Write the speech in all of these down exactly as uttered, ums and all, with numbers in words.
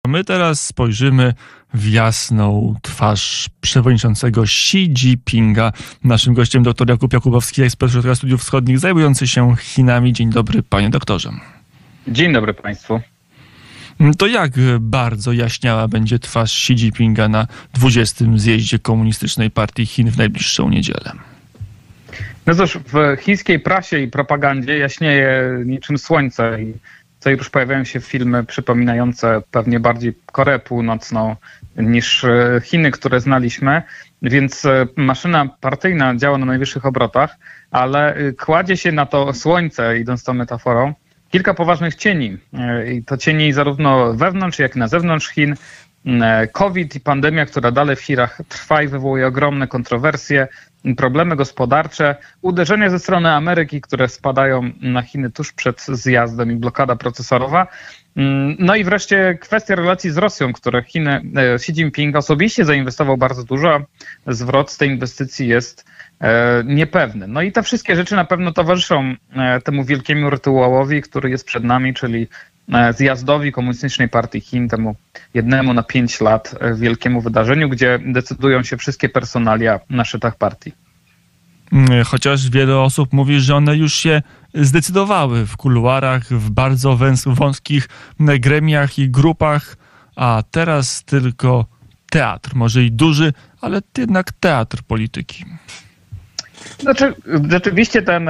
My teraz spojrzymy w jasną twarz przewodniczącego Xi Jinpinga. Naszym gościem dr Jakub Jakubowski, ekspert Ośrodka Studiów Wschodnich zajmujący się Chinami. Dzień dobry, panie doktorze. Dzień dobry państwu. To jak bardzo jaśniała będzie twarz Xi Jinpinga na dwudziestym zjeździe Komunistycznej Partii Chin w najbliższą niedzielę? No cóż, w chińskiej prasie i propagandzie jaśnieje niczym słońce i tutaj już pojawiają się filmy przypominające pewnie bardziej Koreę Północną niż Chiny, które znaliśmy, więc maszyna partyjna działa na najwyższych obrotach, ale kładzie się na to słońce, idąc tą metaforą, kilka poważnych cieni. I to cieni zarówno wewnątrz, jak i na zewnątrz Chin. COVID i pandemia, która dalej w Chinach trwa i wywołuje ogromne kontrowersje, problemy gospodarcze, uderzenia ze strony Ameryki, które spadają na Chiny tuż przed zjazdem i blokada procesorowa. No i wreszcie kwestia relacji z Rosją, które Chiny, Xi Jinping osobiście zainwestował bardzo dużo. Zwrot z tej inwestycji jest niepewny. No i te wszystkie rzeczy na pewno towarzyszą temu wielkiemu rytuałowi, który jest przed nami, czyli zjazdowi Komunistycznej Partii Chin, temu jednemu na pięć lat wielkiemu wydarzeniu, gdzie decydują się wszystkie personalia na szczytach partii. Chociaż wiele osób mówi, że one już się zdecydowały w kuluarach, w bardzo wąs- wąskich gremiach i grupach, a teraz tylko teatr, może i duży, ale jednak teatr polityki. Znaczy, rzeczywiście ten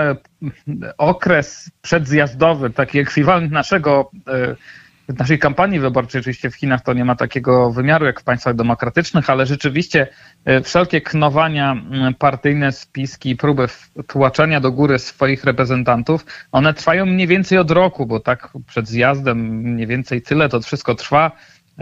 okres przedzjazdowy, taki ekwiwalent naszego, naszej kampanii wyborczej, oczywiście w Chinach to nie ma takiego wymiaru jak w państwach demokratycznych, ale rzeczywiście wszelkie knowania partyjne, spiski, próby tłaczenia do góry swoich reprezentantów, one trwają mniej więcej od roku, bo tak przed zjazdem mniej więcej tyle to wszystko trwa.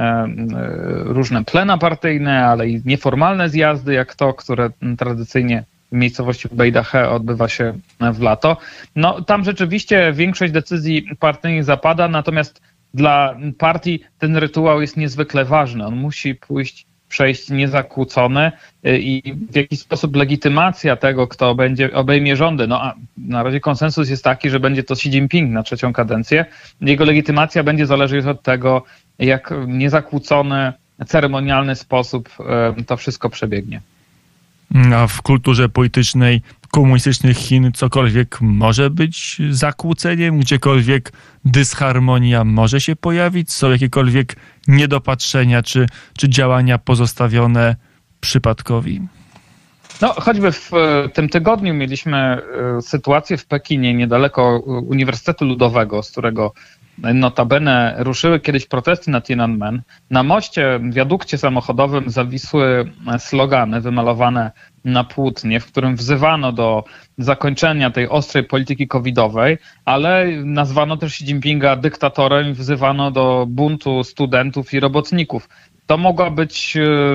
Różne plena partyjne, ale i nieformalne zjazdy, jak to, które tradycyjnie w miejscowości Beidahe odbywa się w lato. No tam rzeczywiście większość decyzji partyjnych zapada, natomiast dla partii ten rytuał jest niezwykle ważny. On musi pójść, przejść niezakłócony i w jakiś sposób legitymacja tego, kto będzie obejmie rządy. No a na razie konsensus jest taki, że będzie to Xi Jinping na trzecią kadencję. Jego legitymacja będzie zależeć od tego, jak niezakłócony, ceremonialny sposób to wszystko przebiegnie. A w kulturze politycznej komunistycznych Chin cokolwiek może być zakłóceniem, gdziekolwiek dysharmonia może się pojawić, są jakiekolwiek niedopatrzenia czy, czy działania pozostawione przypadkowi? No, choćby w tym tygodniu mieliśmy sytuację w Pekinie, niedaleko Uniwersytetu Ludowego, z którego notabene ruszyły kiedyś protesty na Tiananmen. Na moście, wiadukcie samochodowym zawisły slogany wymalowane na płótnie, w którym wzywano do zakończenia tej ostrej polityki covidowej, ale nazwano też Xi Jinpinga dyktatorem i wzywano do buntu studentów i robotników. To mogła być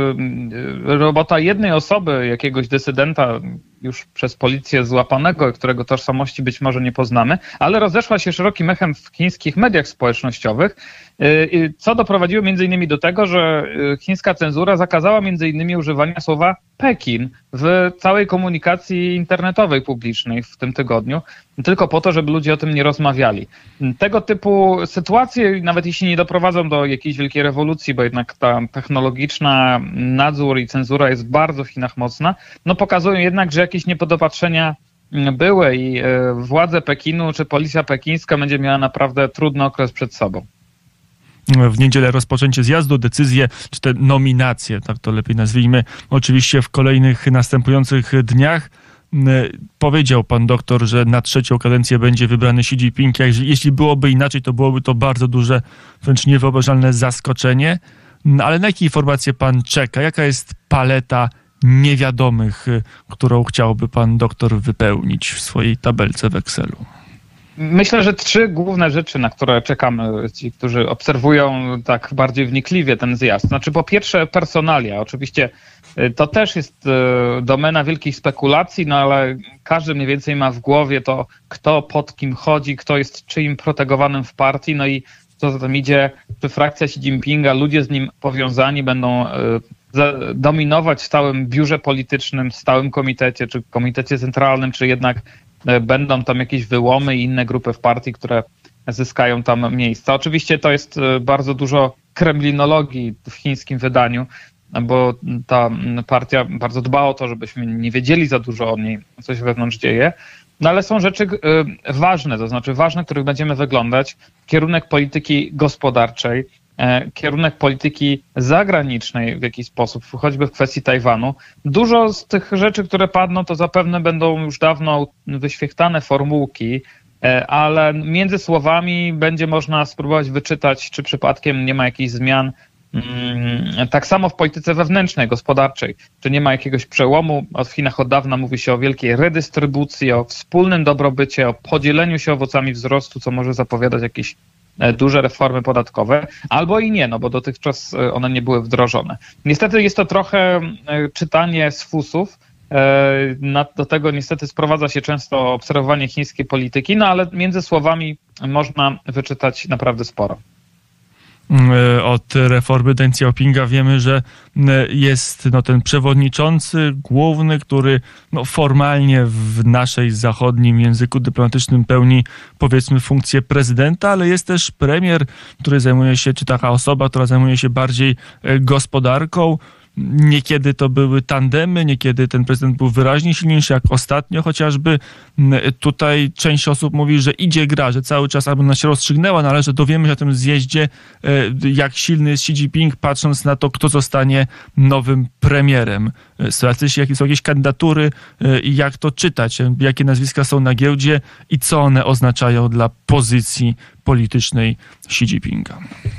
robota jednej osoby, jakiegoś dysydenta już przez policję złapanego, którego tożsamości być może nie poznamy, ale rozeszła się szerokim echem w chińskich mediach społecznościowych, co doprowadziło między innymi do tego, że chińska cenzura zakazała między innymi używania słowa Pekin w całej komunikacji internetowej publicznej w tym tygodniu, tylko po to, żeby ludzie o tym nie rozmawiali. Tego typu sytuacje, nawet jeśli nie doprowadzą do jakiejś wielkiej rewolucji, bo jednak ta technologiczna nadzór i cenzura jest bardzo w Chinach mocna, no pokazują jednak, że jakieś niepodopatrzenia były i władze Pekinu czy policja pekińska będzie miała naprawdę trudny okres przed sobą. W niedzielę rozpoczęcie zjazdu, decyzje, czy te nominacje, tak to lepiej nazwijmy, oczywiście w kolejnych następujących dniach. Powiedział pan doktor, że na trzecią kadencję będzie wybrany Xi Jinping. Jeśli byłoby inaczej, to byłoby to bardzo duże, wręcz niewyobrażalne zaskoczenie. Ale na jakie informacje pan czeka? Jaka jest paleta niewiadomych, którą chciałby pan doktor wypełnić w swojej tabelce w Excelu? Myślę, że trzy główne rzeczy, na które czekamy, ci, którzy obserwują tak bardziej wnikliwie ten zjazd. Znaczy po pierwsze personalia. Oczywiście to też jest domena wielkich spekulacji, no ale każdy mniej więcej ma w głowie to, kto pod kim chodzi, kto jest czyim protegowanym w partii, no i co za tym idzie, czy frakcja Xi Jinpinga, ludzie z nim powiązani będą dominować w stałym biurze politycznym, stałym komitecie, czy komitecie centralnym, czy jednak będą tam jakieś wyłomy i inne grupy w partii, które zyskają tam miejsca. Oczywiście to jest bardzo dużo kremlinologii w chińskim wydaniu, bo ta partia bardzo dba o to, żebyśmy nie wiedzieli za dużo o niej, co się wewnątrz dzieje. No ale są rzeczy ważne, to znaczy ważne, których będziemy wyglądać. Kierunek polityki gospodarczej, kierunek polityki zagranicznej w jakiś sposób, choćby w kwestii Tajwanu. Dużo z tych rzeczy, które padną, to zapewne będą już dawno wyświechtane formułki, ale między słowami będzie można spróbować wyczytać, czy przypadkiem nie ma jakichś zmian. Tak samo w polityce wewnętrznej, gospodarczej. Czy nie ma jakiegoś przełomu? W Chinach od dawna mówi się o wielkiej redystrybucji, o wspólnym dobrobycie, o podzieleniu się owocami wzrostu, co może zapowiadać jakieś duże reformy podatkowe, albo i nie, no bo dotychczas one nie były wdrożone. Niestety jest to trochę czytanie z fusów. Do tego niestety sprowadza się często obserwowanie chińskiej polityki, no ale między słowami można wyczytać naprawdę sporo. Od reformy Deng Xiaopinga wiemy, że jest no, ten przewodniczący główny, który no, formalnie w naszej zachodnim języku dyplomatycznym pełni, powiedzmy, funkcję prezydenta, ale jest też premier, który zajmuje się, czy taka osoba, która zajmuje się bardziej gospodarką. Niekiedy to były tandemy, niekiedy ten prezydent był wyraźnie silniejszy, jak ostatnio chociażby. Tutaj część osób mówi, że idzie gra, że cały czas aby ona się rozstrzygnęła, no ale że dowiemy się o tym zjeździe, jak silny jest Xi Jinping, patrząc na to, kto zostanie nowym premierem. Są jakieś, są jakieś kandydatury i jak to czytać, jakie nazwiska są na giełdzie i co one oznaczają dla pozycji politycznej Xi Jinpinga.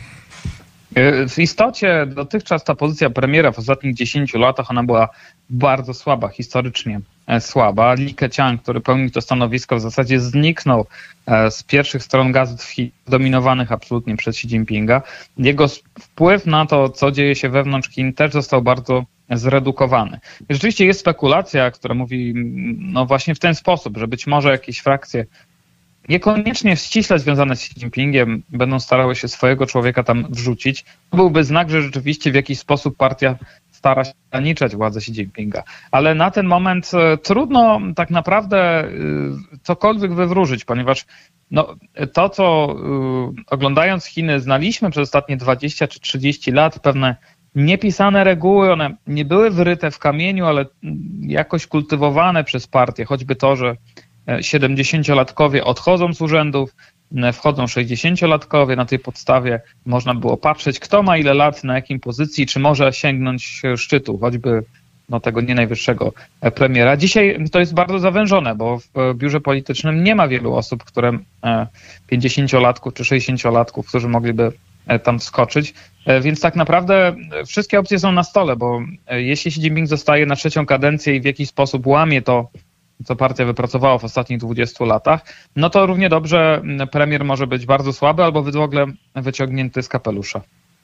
W istocie dotychczas ta pozycja premiera w ostatnich dziesięciu latach, ona była bardzo słaba, historycznie słaba. Li Keqiang, który pełnił to stanowisko, w zasadzie zniknął z pierwszych stron gazet w Chin, dominowanych absolutnie przez Xi Jinpinga. Jego wpływ na to, co dzieje się wewnątrz Chin, też został bardzo zredukowany. I rzeczywiście jest spekulacja, która mówi no właśnie w ten sposób, że być może jakieś frakcje niekoniecznie ściśle związane z Xi Jinpingiem będą starały się swojego człowieka tam wrzucić. To byłby znak, że rzeczywiście w jakiś sposób partia stara się ograniczać władzę Xi Jinpinga. Ale na ten moment trudno tak naprawdę cokolwiek wywróżyć, ponieważ no, to, co oglądając Chiny znaliśmy przez ostatnie dwadzieścia czy trzydzieści lat, pewne niepisane reguły, one nie były wyryte w kamieniu, ale jakoś kultywowane przez partię, choćby to, że siedemdziesięciolatkowie odchodzą z urzędów, wchodzą sześćdziesięciolatkowie. Na tej podstawie można było patrzeć, kto ma ile lat, na jakim pozycji, czy może sięgnąć szczytu, choćby no, tego nie najwyższego premiera. Dzisiaj to jest bardzo zawężone, bo w biurze politycznym nie ma wielu osób, które pięćdziesięciolatków czy sześćdziesięciolatków, którzy mogliby tam wskoczyć. Więc tak naprawdę wszystkie opcje są na stole, bo jeśli Xi Jinping zostaje na trzecią kadencję i w jakiś sposób łamie to, co partia wypracowała w ostatnich dwudziestu latach, no to równie dobrze premier może być bardzo słaby albo w ogóle wyciągnięty z kapelusza.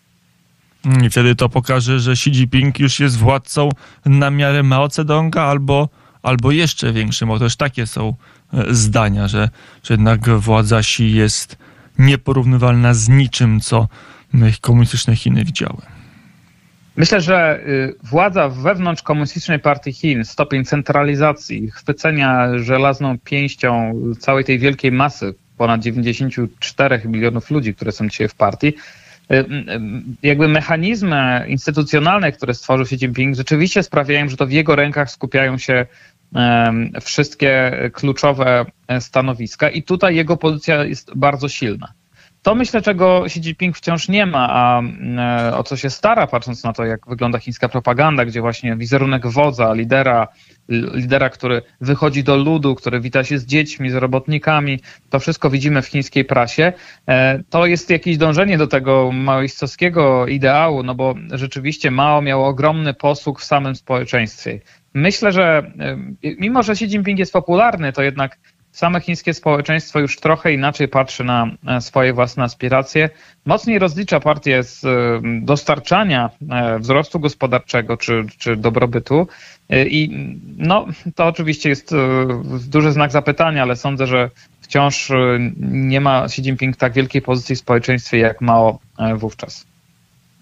I wtedy to pokaże, że Xi Jinping już jest władcą na miarę Mao Zedonga albo, albo jeszcze większym, bo też takie są zdania, że, że jednak władza Xi jest nieporównywalna z niczym, co komunistyczne Chiny widziały. Myślę, że władza wewnątrz Komunistycznej Partii Chin, stopień centralizacji, chwycenia żelazną pięścią całej tej wielkiej masy, ponad dziewięćdziesięciu czterech milionów ludzi, które są dzisiaj w partii, jakby mechanizmy instytucjonalne, które stworzył Xi Jinping, rzeczywiście sprawiają, że to w jego rękach skupiają się wszystkie kluczowe stanowiska i tutaj jego pozycja jest bardzo silna. To myślę, czego Xi Jinping wciąż nie ma, a o co się stara, patrząc na to, jak wygląda chińska propaganda, gdzie właśnie wizerunek wodza, lidera, lidera, który wychodzi do ludu, który wita się z dziećmi, z robotnikami, to wszystko widzimy w chińskiej prasie. To jest jakieś dążenie do tego maoistowskiego ideału, no bo rzeczywiście Mao miał ogromny posług w samym społeczeństwie. Myślę, że mimo, że Xi Jinping jest popularny, to jednak same chińskie społeczeństwo już trochę inaczej patrzy na swoje własne aspiracje. Mocniej rozlicza partię z dostarczania wzrostu gospodarczego czy, czy dobrobytu. I no, to oczywiście jest duży znak zapytania, ale sądzę, że wciąż nie ma Xi Jinping tak wielkiej pozycji w społeczeństwie jak Mao wówczas.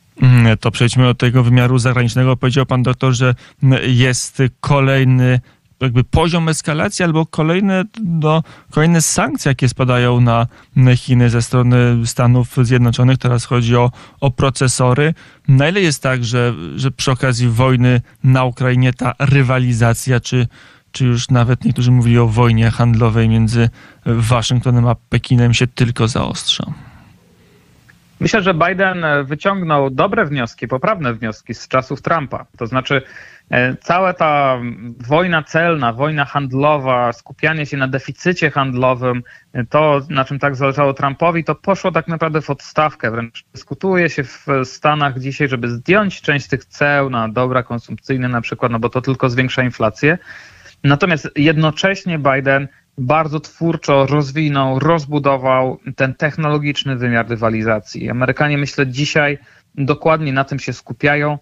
To przejdźmy do tego wymiaru zagranicznego. Powiedział pan doktor, że jest kolejny jakby poziom eskalacji albo kolejne, no, kolejne sankcje, jakie spadają na Chiny ze strony Stanów Zjednoczonych. Teraz chodzi o, o procesory. Na ile jest tak, że, że przy okazji wojny na Ukrainie ta rywalizacja, czy, czy już nawet niektórzy mówili o wojnie handlowej między Waszyngtonem a Pekinem się tylko zaostrza? Myślę, że Biden wyciągnął dobre wnioski, poprawne wnioski z czasów Trumpa. To znaczy cała ta wojna celna, wojna handlowa, skupianie się na deficycie handlowym, to na czym tak zależało Trumpowi, to poszło tak naprawdę w odstawkę. Wręcz dyskutuje się w Stanach dzisiaj, żeby zdjąć część z tych ceł na dobra konsumpcyjne na przykład, no bo to tylko zwiększa inflację. Natomiast jednocześnie Biden bardzo twórczo rozwinął, rozbudował ten technologiczny wymiar rywalizacji. Amerykanie, myślę, dzisiaj dokładnie na tym się skupiają,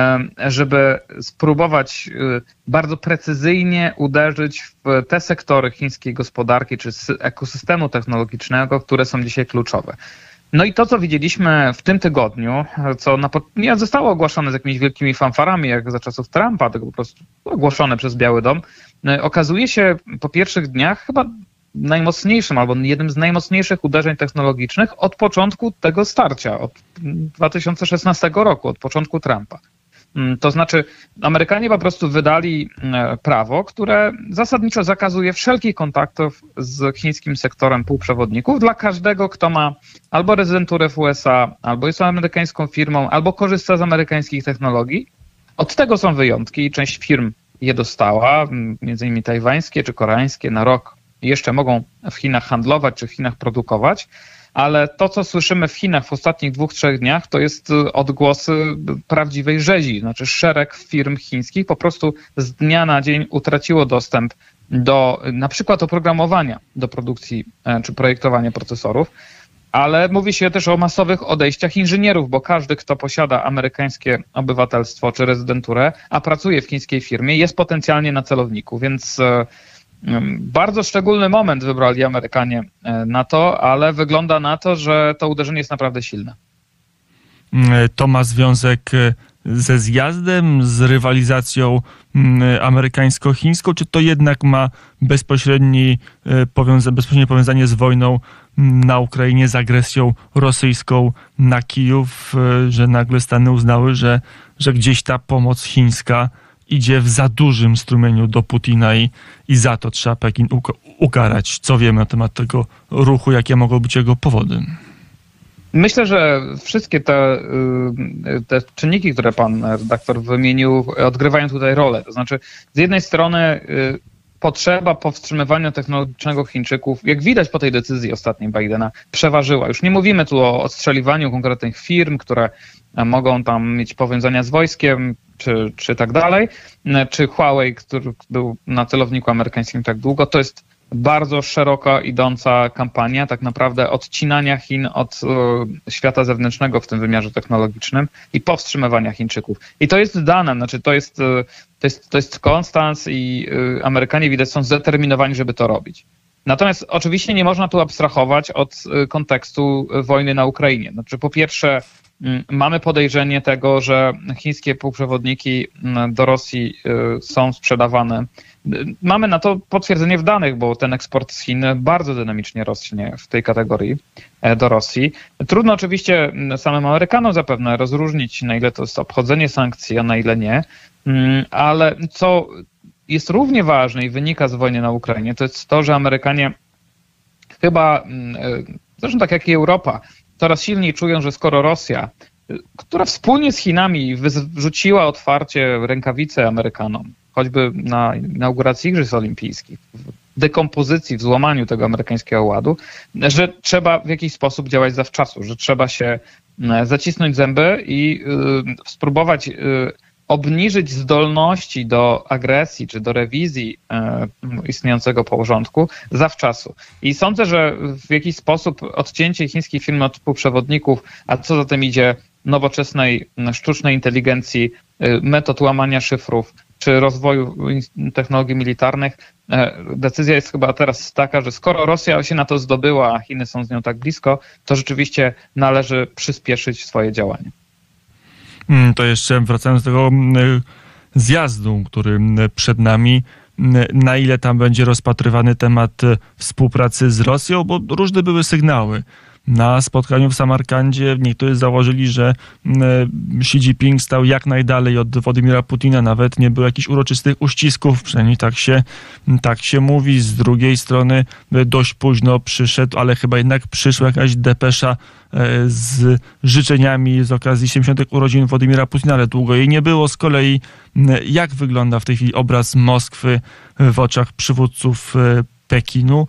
żeby spróbować bardzo precyzyjnie uderzyć w te sektory chińskiej gospodarki czy ekosystemu technologicznego, które są dzisiaj kluczowe. No i to, co widzieliśmy w tym tygodniu, co na, nie zostało ogłoszone z jakimiś wielkimi fanfarami, jak za czasów Trumpa, tylko po prostu ogłoszone przez Biały Dom, okazuje się po pierwszych dniach chyba najmocniejszym albo jednym z najmocniejszych uderzeń technologicznych od początku tego starcia, od dwa tysiące szesnastego roku, od początku Trumpa. To znaczy Amerykanie po prostu wydali prawo, które zasadniczo zakazuje wszelkich kontaktów z chińskim sektorem półprzewodników dla każdego, kto ma albo rezydenturę w U S A, albo jest amerykańską firmą, albo korzysta z amerykańskich technologii. Od tego są wyjątki. Część firm je dostała, między innymi tajwańskie czy koreańskie, na rok jeszcze mogą w Chinach handlować czy w Chinach produkować. Ale to, co słyszymy w Chinach w ostatnich dwóch, trzech dniach, to jest odgłosy prawdziwej rzezi. Znaczy szereg firm chińskich po prostu z dnia na dzień utraciło dostęp do na przykład oprogramowania do produkcji czy projektowania procesorów, ale mówi się też o masowych odejściach inżynierów, bo każdy, kto posiada amerykańskie obywatelstwo czy rezydenturę, a pracuje w chińskiej firmie, jest potencjalnie na celowniku, więc bardzo szczególny moment wybrali Amerykanie na to, ale wygląda na to, że to uderzenie jest naprawdę silne. To ma związek ze zjazdem, z rywalizacją amerykańsko-chińską, czy to jednak ma bezpośredni, bezpośrednie powiązanie z wojną na Ukrainie, z agresją rosyjską na Kijów, że nagle Stany uznały, że, że gdzieś ta pomoc chińska idzie w za dużym strumieniu do Putina i, i za to trzeba Pekin ukarać. Co wiemy na temat tego ruchu, jakie mogą być jego powody? Myślę, że wszystkie te, te czynniki, które pan redaktor wymienił, odgrywają tutaj rolę. To znaczy, z jednej strony potrzeba powstrzymywania technologicznego Chińczyków, jak widać po tej decyzji ostatniej Bidena, przeważyła. Już nie mówimy tu o odstrzeliwaniu konkretnych firm, które mogą tam mieć powiązania z wojskiem, czy, czy tak dalej, czy Huawei, który był na celowniku amerykańskim tak długo. To jest bardzo szeroko idąca kampania tak naprawdę odcinania Chin od y, świata zewnętrznego w tym wymiarze technologicznym i powstrzymywania Chińczyków. I to jest dane, znaczy to jest, y, to jest, to jest konstans i y, Amerykanie widać są zdeterminowani, żeby to robić. Natomiast oczywiście nie można tu abstrahować od y, kontekstu wojny na Ukrainie. Znaczy po pierwsze y, mamy podejrzenie tego, że chińskie półprzewodniki y, do Rosji y, są sprzedawane. Mamy na to potwierdzenie w danych, bo ten eksport z Chin bardzo dynamicznie rośnie w tej kategorii do Rosji. Trudno oczywiście samym Amerykanom zapewne rozróżnić, na ile to jest obchodzenie sankcji, a na ile nie, ale co jest równie ważne i wynika z wojny na Ukrainie, to jest to, że Amerykanie chyba, zresztą tak jak i Europa, coraz silniej czują, że skoro Rosja, która wspólnie z Chinami wyrzuciła otwarcie rękawice Amerykanom, choćby na inauguracji Igrzysk Olimpijskich, w dekompozycji, w złamaniu tego amerykańskiego ładu, że trzeba w jakiś sposób działać zawczasu, że trzeba się zacisnąć zęby i y, spróbować y, obniżyć zdolności do agresji czy do rewizji y, istniejącego porządku zawczasu. I sądzę, że w jakiś sposób odcięcie chińskiej firmy od półprzewodników, a co za tym idzie nowoczesnej sztucznej inteligencji, y, metod łamania szyfrów, czy rozwoju technologii militarnych, decyzja jest chyba teraz taka, że skoro Rosja się na to zdobyła, a Chiny są z nią tak blisko, to rzeczywiście należy przyspieszyć swoje działania. To jeszcze wracając do tego zjazdu, który przed nami, na ile tam będzie rozpatrywany temat współpracy z Rosją, bo różne były sygnały. Na spotkaniu w Samarkandzie niektórzy założyli, że Xi Jinping stał jak najdalej od Władimira Putina. Nawet nie było jakichś uroczystych uścisków, przynajmniej tak się, tak się mówi. Z drugiej strony dość późno przyszedł, ale chyba jednak przyszła jakaś depesza z życzeniami z okazji siedemdziesiątych urodzin Władimira Putina, ale długo jej nie było. Z kolei jak wygląda w tej chwili obraz Moskwy w oczach przywódców Pekinu?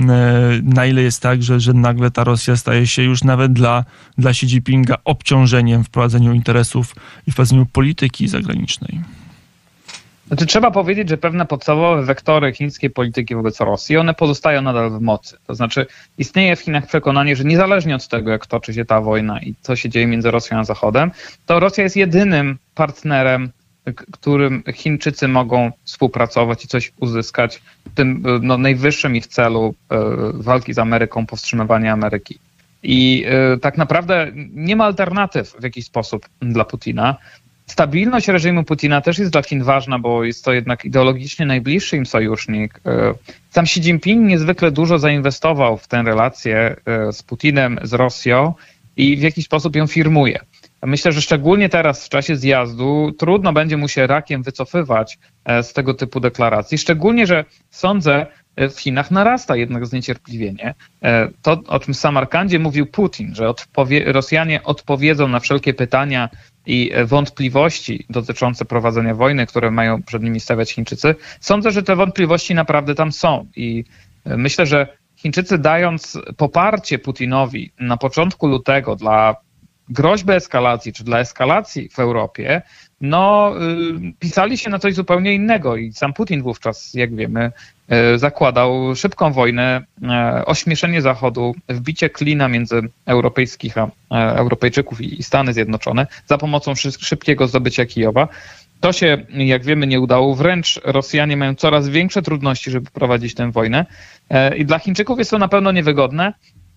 Na ile jest tak, że, że nagle ta Rosja staje się już nawet dla, dla Xi Jinpinga obciążeniem w prowadzeniu interesów i w prowadzeniu polityki zagranicznej? Znaczy, trzeba powiedzieć, że pewne podstawowe wektory chińskiej polityki wobec Rosji, one pozostają nadal w mocy. To znaczy istnieje w Chinach przekonanie, że niezależnie od tego, jak toczy się ta wojna i co się dzieje między Rosją a Zachodem, to Rosja jest jedynym partnerem, którym Chińczycy mogą współpracować i coś uzyskać, w tym no, najwyższym ich celu e, walki z Ameryką, powstrzymywania Ameryki. I e, tak naprawdę nie ma alternatyw w jakiś sposób dla Putina. Stabilność reżimu Putina też jest dla Chin ważna, bo jest to jednak ideologicznie najbliższy im sojusznik. E, sam Xi Jinping niezwykle dużo zainwestował w tę relację e, z Putinem, z Rosją i w jakiś sposób ją firmuje. Myślę, że szczególnie teraz w czasie zjazdu trudno będzie mu się rakiem wycofywać z tego typu deklaracji. Szczególnie, że sądzę, w Chinach narasta jednak zniecierpliwienie. To, o czym w Samarkandzie mówił Putin, że odpowie- Rosjanie odpowiedzą na wszelkie pytania i wątpliwości dotyczące prowadzenia wojny, które mają przed nimi stawiać Chińczycy. Sądzę, że te wątpliwości naprawdę tam są i myślę, że Chińczycy, dając poparcie Putinowi na początku lutego dla groźby eskalacji, czy dla eskalacji w Europie, no y, pisali się na coś zupełnie innego i sam Putin wówczas, jak wiemy, y, zakładał szybką wojnę, y, ośmieszenie Zachodu, wbicie klina między europejskich, a, a Europejczyków i, i Stany Zjednoczone za pomocą szy, szybkiego zdobycia Kijowa. To się, jak wiemy, nie udało. Wręcz Rosjanie mają coraz większe trudności, żeby prowadzić tę wojnę y, i dla Chińczyków jest to na pewno niewygodne.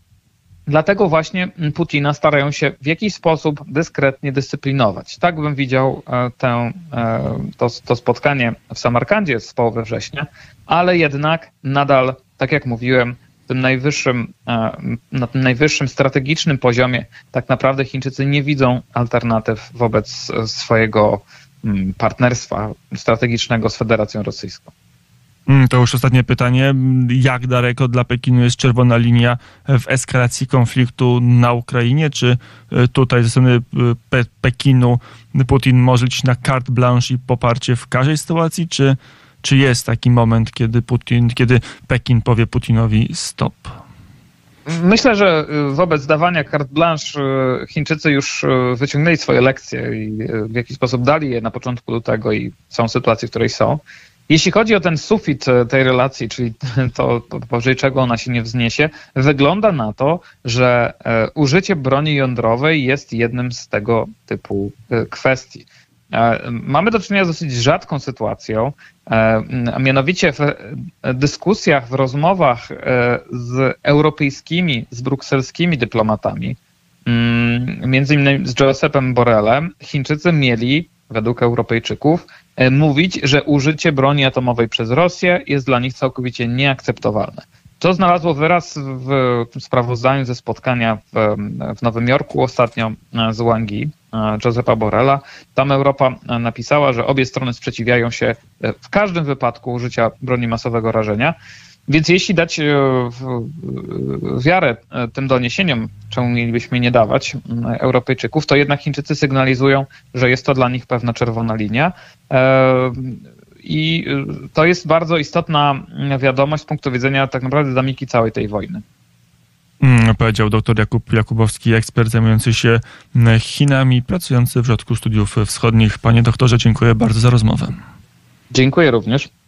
Dlatego właśnie Putina starają się w jakiś sposób dyskretnie dyscyplinować. Tak bym widział tę, to, to spotkanie w Samarkandzie z połowy września, ale jednak nadal, tak jak mówiłem, w tym najwyższym, na tym najwyższym strategicznym poziomie tak naprawdę Chińczycy nie widzą alternatyw wobec swojego partnerstwa strategicznego z Federacją Rosyjską. To już ostatnie pytanie. Jak daleko dla Pekinu jest czerwona linia w eskalacji konfliktu na Ukrainie? Czy tutaj ze strony Pe- Pekinu Putin może liczyć na carte blanche i poparcie w każdej sytuacji? Czy, czy jest taki moment, kiedy, Putin, kiedy Pekin powie Putinowi stop? Myślę, że wobec dawania carte blanche Chińczycy już wyciągnęli swoje lekcje i w jakiś sposób dali je na początku lutego i są sytuacje, w której są. Jeśli chodzi o ten sufit tej relacji, czyli to, powyżej czego ona się nie wzniesie, wygląda na to, że użycie broni jądrowej jest jednym z tego typu kwestii. Mamy do czynienia z dosyć rzadką sytuacją, a mianowicie w dyskusjach, w rozmowach z europejskimi, z brukselskimi dyplomatami, między innymi z Josepem Borrellem, Chińczycy mieli, według Europejczyków, mówić, że użycie broni atomowej przez Rosję jest dla nich całkowicie nieakceptowalne. To znalazło wyraz w sprawozdaniu ze spotkania w, w Nowym Jorku ostatnio z Wang Yi, Josepa Borrella. Tam Europa napisała, że obie strony sprzeciwiają się w każdym wypadku użycia broni masowego rażenia. Więc jeśli dać wiarę tym doniesieniom, czemu mielibyśmy nie dawać Europejczyków, to jednak Chińczycy sygnalizują, że jest to dla nich pewna czerwona linia. I to jest bardzo istotna wiadomość z punktu widzenia tak naprawdę dynamiki całej tej wojny. Hmm, powiedział dr Jakub Jakubowski, ekspert zajmujący się Chinami, pracujący w Ośrodku Studiów Wschodnich. Panie doktorze, dziękuję bardzo za rozmowę. Dziękuję również.